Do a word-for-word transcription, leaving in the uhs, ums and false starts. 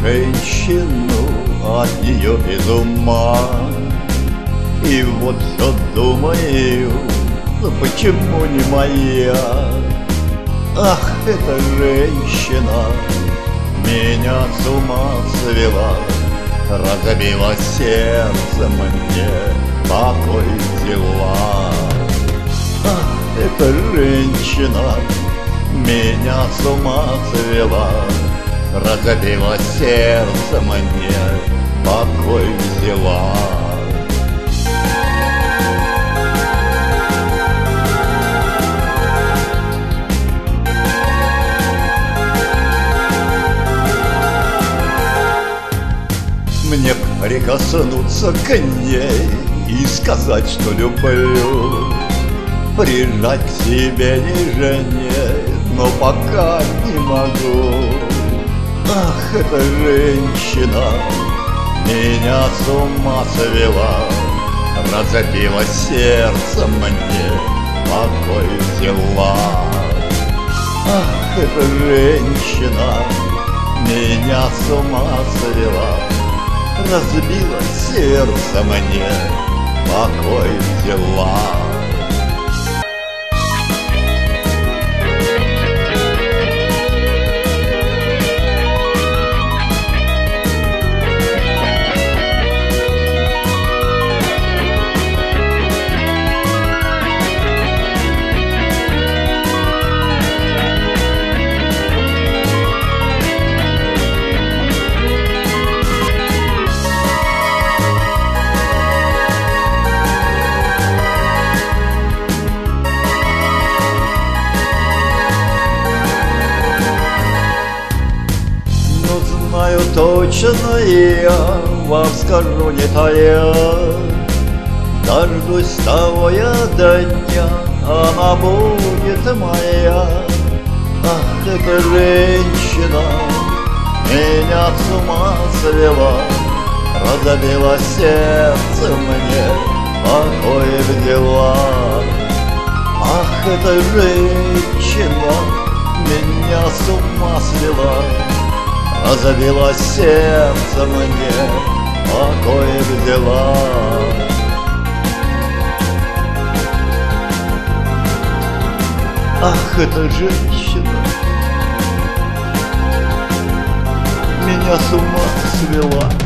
женщину, от нее без ума. И вот все думаю, почему не моя? Ах, эта женщина меня с ума свела, разбила сердце мне, покой взяла. Ах, эта женщина меня с ума свела, разбила сердце мне, покой взяла. Мне прикоснуться к ней и сказать, что люблю, прижать к себе нежнее, но пока не могу. Ах, эта женщина меня с ума свела, разбила сердце мне, покой взяла. Ах, эта женщина меня с ума свела, разбила сердце мне, покой взяла. Знаю точно я, вам скажу не тая, дождусь того я до дня, она будет моя. Ах, эта женщина меня с ума свела, разбила сердце мне, покой взяла. Ах, эта женщина меня с ума свела, разбила сердце мне, покой взяла. Ах, эта женщина меня с ума свела,